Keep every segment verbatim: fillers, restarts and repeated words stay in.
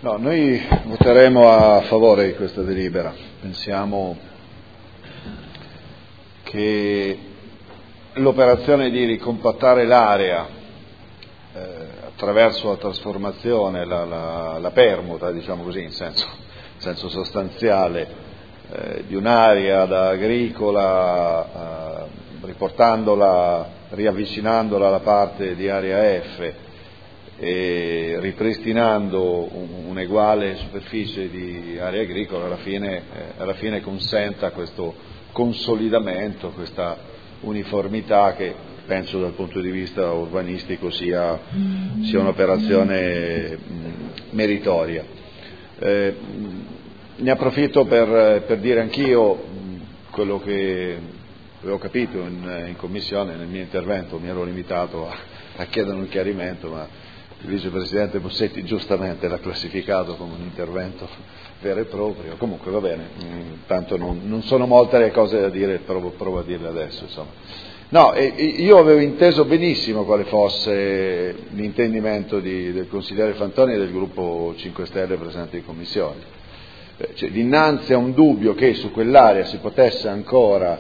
No, noi voteremo a favore di questa delibera. Pensiamo che l'operazione di ricompattare l'area eh, attraverso la trasformazione, la, la, la permuta, diciamo così, in senso, in senso sostanziale, eh, di un'area da agricola, eh, riportandola, riavvicinandola alla parte di area F, e ripristinando un'uguale superficie di area agricola, alla fine, eh, alla fine consenta questo consolidamento, questa uniformità che penso dal punto di vista urbanistico sia, sia un'operazione mh, meritoria. Eh, ne approfitto per, per dire anch'io mh, quello che avevo capito in, in commissione. Nel mio intervento mi ero limitato a, a chiedere un chiarimento, ma il vicepresidente Bossetti giustamente l'ha classificato come un intervento vero e proprio. Comunque va bene, tanto non, non sono molte le cose da dire, provo, provo a dirle adesso, insomma. No, e, io avevo inteso benissimo quale fosse l'intendimento di, del consigliere Fantoni e del gruppo cinque Stelle presente in commissione. Cioè, dinanzi a un dubbio che su quell'area si potesse ancora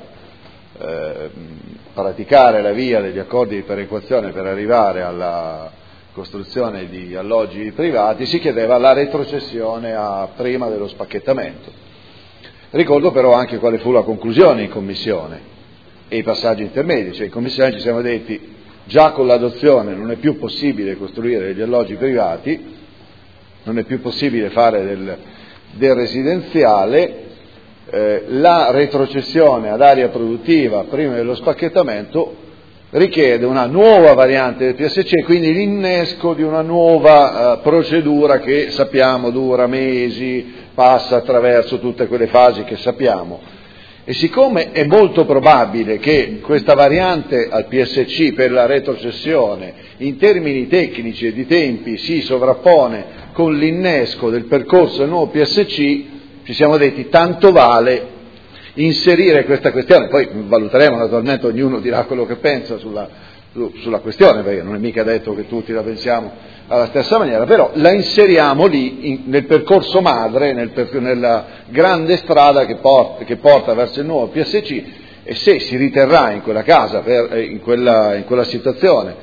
eh, praticare la via degli accordi di perequazione per arrivare alla costruzione di alloggi privati, si chiedeva la retrocessione a prima dello spacchettamento. Ricordo però anche quale fu la conclusione in commissione e i passaggi intermedi. Cioè in commissione ci siamo detti, già con l'adozione non è più possibile costruire degli alloggi privati, non è più possibile fare del, del residenziale, eh, la retrocessione ad area produttiva prima dello spacchettamento richiede una nuova variante del P S C e quindi l'innesco di una nuova uh, procedura che sappiamo dura mesi, passa attraverso tutte quelle fasi che sappiamo. E siccome è molto probabile che questa variante al P S C per la retrocessione in termini tecnici e di tempi si sovrappone con l'innesco del percorso del nuovo P S C, ci siamo detti tanto vale inserire questa questione. Poi valuteremo, naturalmente ognuno dirà quello che pensa sulla, sulla questione, perché non è mica detto che tutti la pensiamo alla stessa maniera, però la inseriamo lì in, nel percorso madre, nel, nella grande strada che porta, che porta verso il nuovo P S C, e se si riterrà in quella casa, per, in, quella, in quella situazione,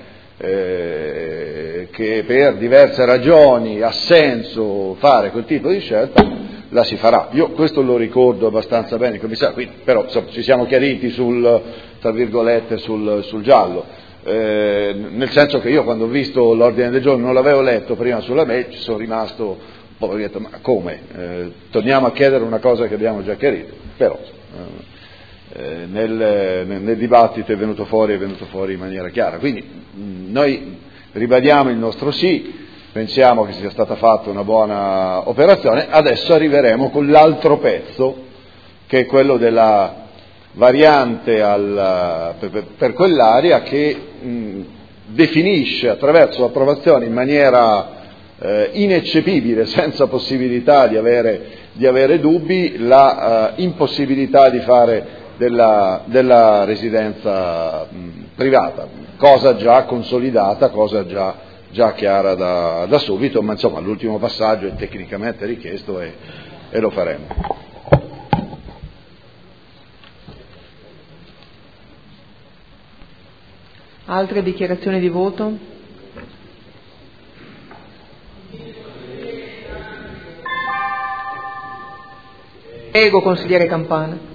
eh, che per diverse ragioni ha senso fare quel tipo di scelta, la si farà. Io questo lo ricordo abbastanza bene, commissario, quindi, però insomma, ci siamo chiariti sul, tra virgolette, sul, sul giallo, eh, nel senso che io quando ho visto l'ordine del giorno non l'avevo letto prima sulla mail, ci sono rimasto un po', ho detto, ma come? Eh, torniamo a chiedere una cosa che abbiamo già chiarito, però eh, nel, nel, nel dibattito è venuto fuori, è venuto fuori in maniera chiara, quindi mh, noi ribadiamo il nostro sì. Pensiamo che sia stata fatta una buona operazione. Adesso arriveremo con l'altro pezzo, che è quello della variante al, per, per quell'area, che mh, definisce attraverso l'approvazione in maniera eh, ineccepibile, senza possibilità di avere, di avere dubbi, la uh, impossibilità di fare della, della residenza mh, privata, cosa già consolidata, cosa già già chiara da, da subito, ma insomma l'ultimo passaggio è tecnicamente richiesto e, e lo faremo. Altre dichiarazioni di voto? Prego, consigliere Campana.